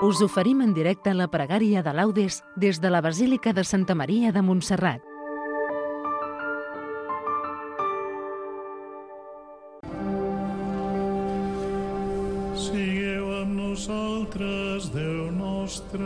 Us oferim en directe la pregària de Laudes des de la Basílica de Santa Maria de Montserrat. Sigueu amb nosaltres, Déu nostre.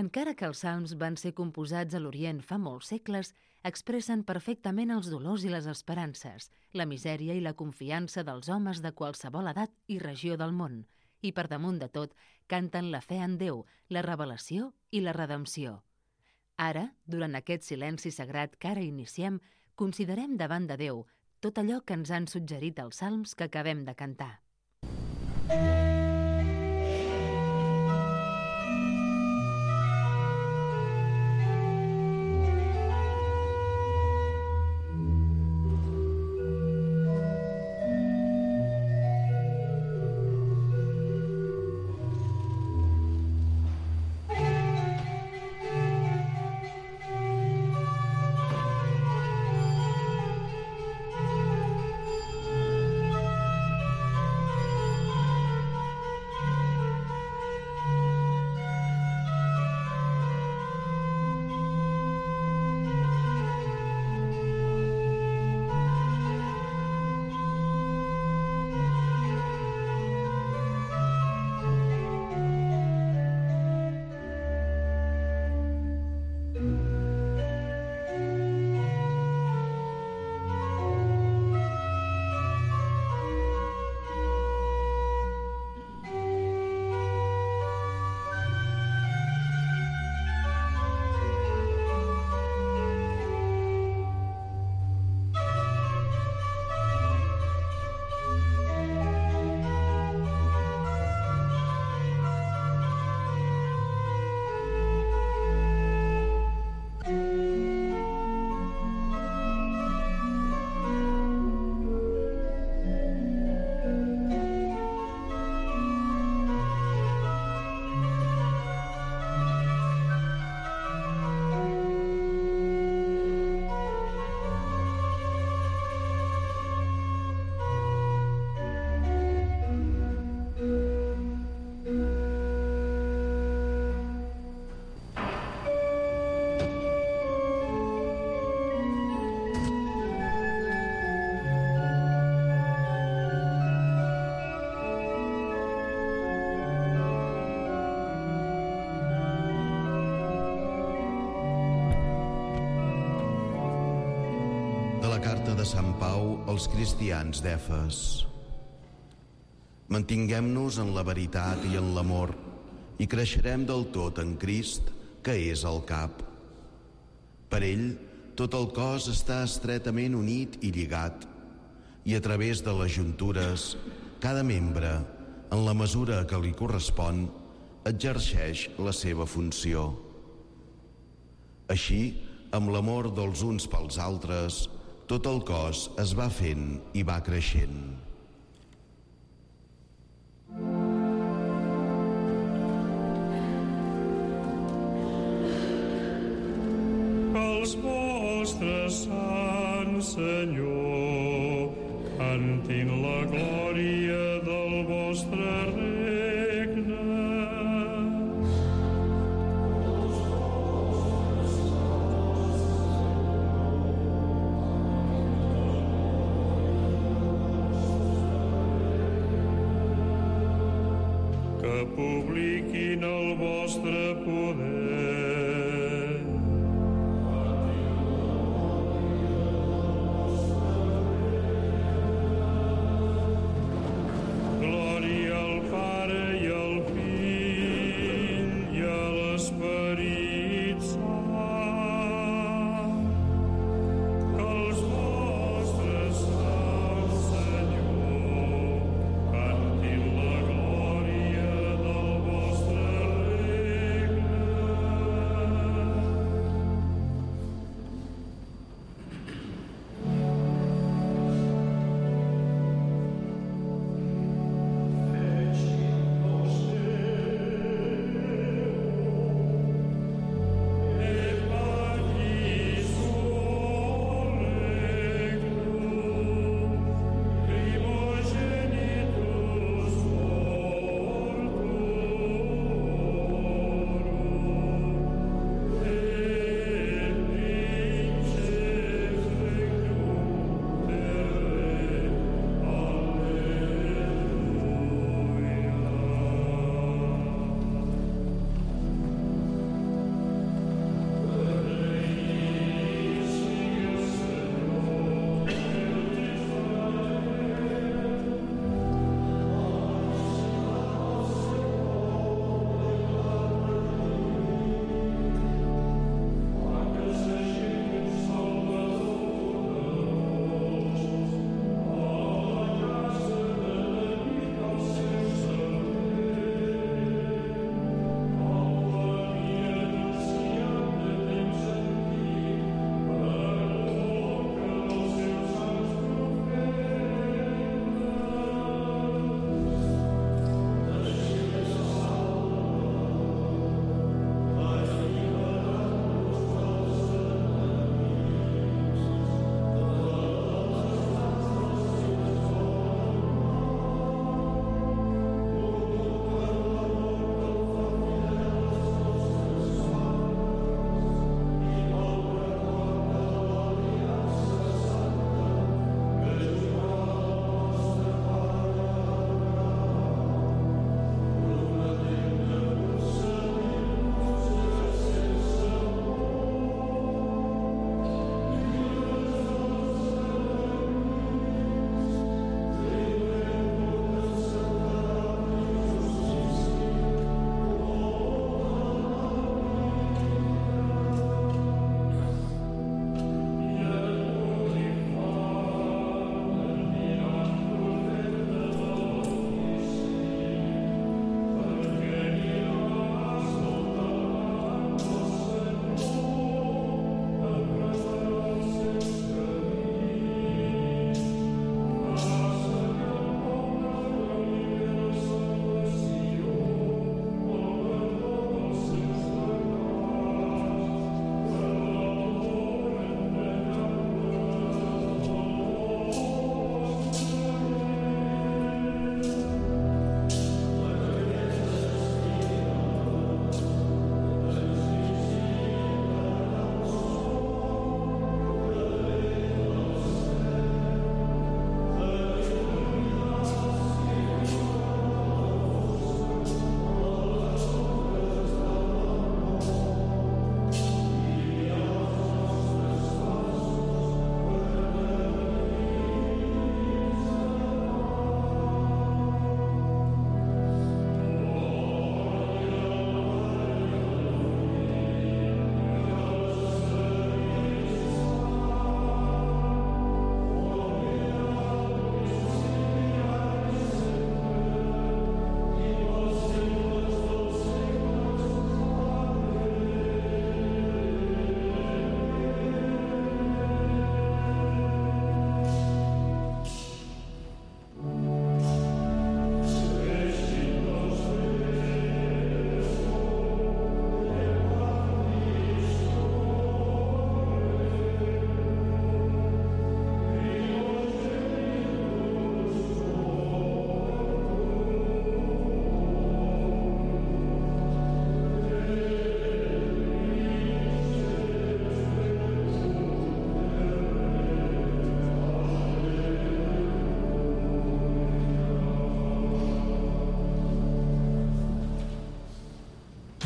Encara que els salms van ser composats a l'Orient fa molts segles, expressen perfectament els dolors i les esperances, la misèria i la confiança dels homes de qualsevol edat i regió del món, i per damunt de tot canten la fe en Déu, la revelació i la redempció. Ara, durant aquest silenci sagrat que ara iniciem, considerem davant de Déu tot allò que ens han suggerit els salms que acabem de cantar. de Sant Pau als cristians d'Efes. Mantinguem-nos en la veritat i en l'amor i creixerem del tot en Crist, que és el cap. Per ell, tot el cos està estretament unit i lligat, i a través de les juntures, cada membre, en la mesura que li correspon, exerceix la seva funció. Així, amb l'amor dels uns pels altres, tot el cos es va fent i va creixent. Els vostres sants, Senyor, cantin la glòria del vostre regne. Que publiquin el vostre poder. Glòria al Pare i al Fill i a l'Esperit Sant. Que els vostres sants, Senyor, cantin la glòria del vostre regne.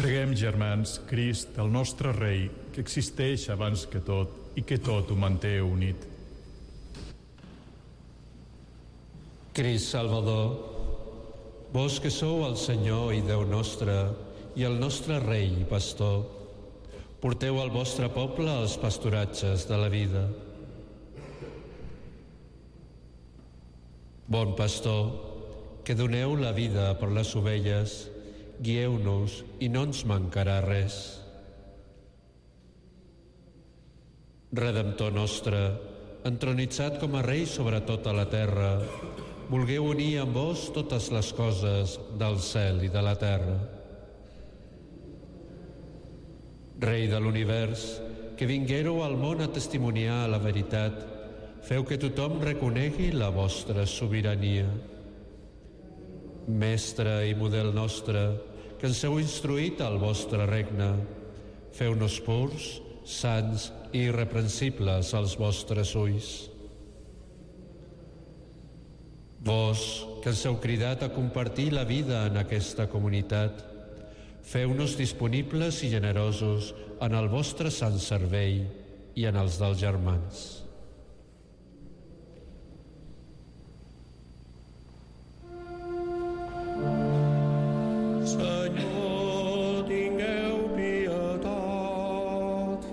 Creguem, germans, Crist, el nostre rei, que existeix abans que tot i que tot ho manté unit. Crist Salvador, vos que sou el Senyor i Déu nostre i el nostre rei i pastor, porteu al vostre poble els pasturatges de la vida. Bon pastor, que doneu la vida per les ovelles, guieu-nos i no ens mancarà res. Redemptor nostre, entronitzat com a rei sobre tota la terra, volgueu unir amb vos totes les coses del cel i de la terra. Rei de l'univers, que vinguéreu al món a testimoniar la veritat, feu que tothom reconegui la vostra sobirania. Mestre i model nostre, que ens heu instruït al vostre regne, feu-nos purs, sants i irreprensibles als vostres ulls. Vos, que ens heu cridat a compartir la vida en aquesta comunitat, feu-nos disponibles i generosos en el vostre sant servei i en els dels germans. Senyor, tingueu pietat.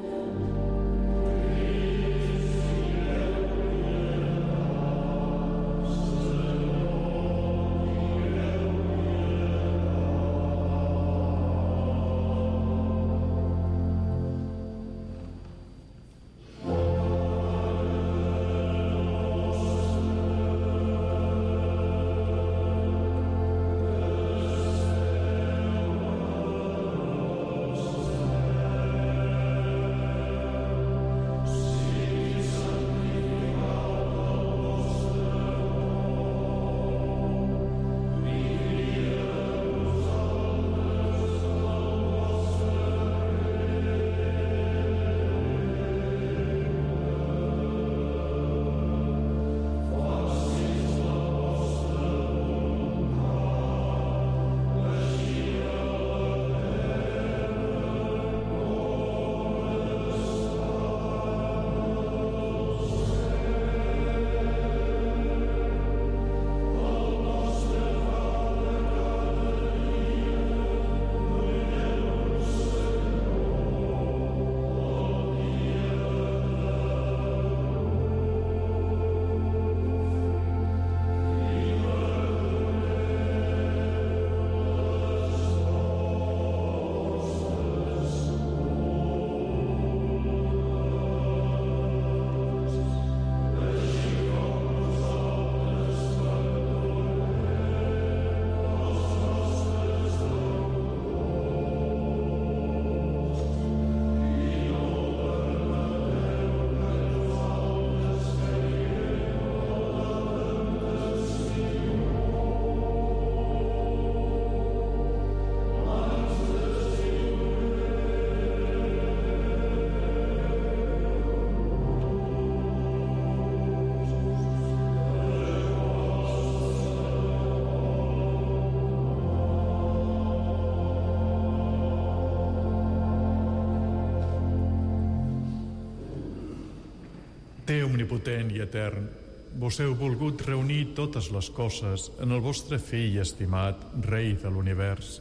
Déu omnipotent i etern, vos heu volgut reunir totes les coses en el vostre fill estimat, rei de l'univers.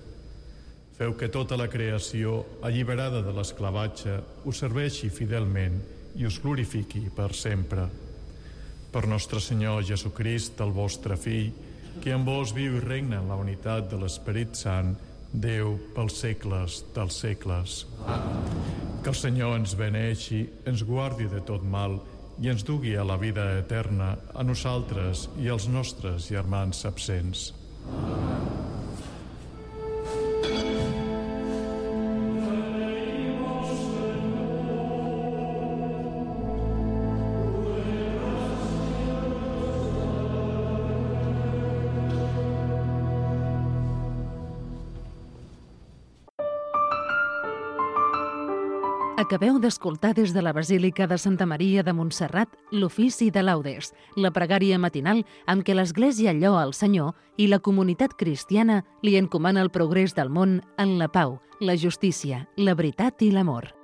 Feu que tota la creació, alliberada de l'esclavatge, us serveixi fidelment i us glorifiqui per sempre. Per nostre Senyor Jesucrist, el vostre fill, que en vos viu i regna en la unitat de l'Esperit Sant, Déu pels segles dels segles. Que el Senyor ens beneixi, ens guardi de tot mal i ens dugui a la vida eterna, a nosaltres i als nostres germans absents. Acabeu d'escoltar des de la Basílica de Santa Maria de Montserrat l'ofici de laudes, la pregària matinal amb què l'Església lloa al Senyor i la comunitat cristiana li encomana el progrés del món en la pau, la justícia, la veritat i l'amor.